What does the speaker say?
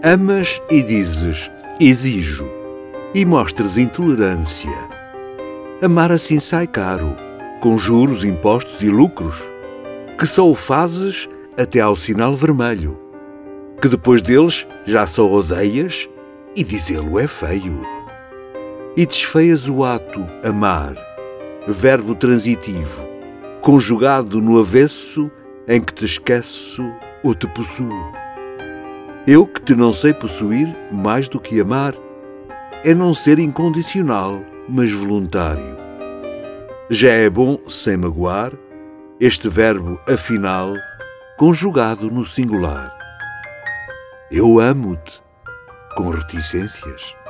Amas e dizes, exijo, e mostres intolerância. Amar assim sai caro, com juros, impostos e lucros, que só o fazes até ao sinal vermelho, que depois deles já só odeias e dizê-lo é feio. E desfeias o ato amar, verbo transitivo, conjugado no avesso em que te esqueço ou te possuo. Eu que te não sei possuir mais do que amar, é não ser incondicional, mas voluntário. Já é bom, sem magoar, este verbo afinal, conjugado no singular. Eu amo-te, com reticências.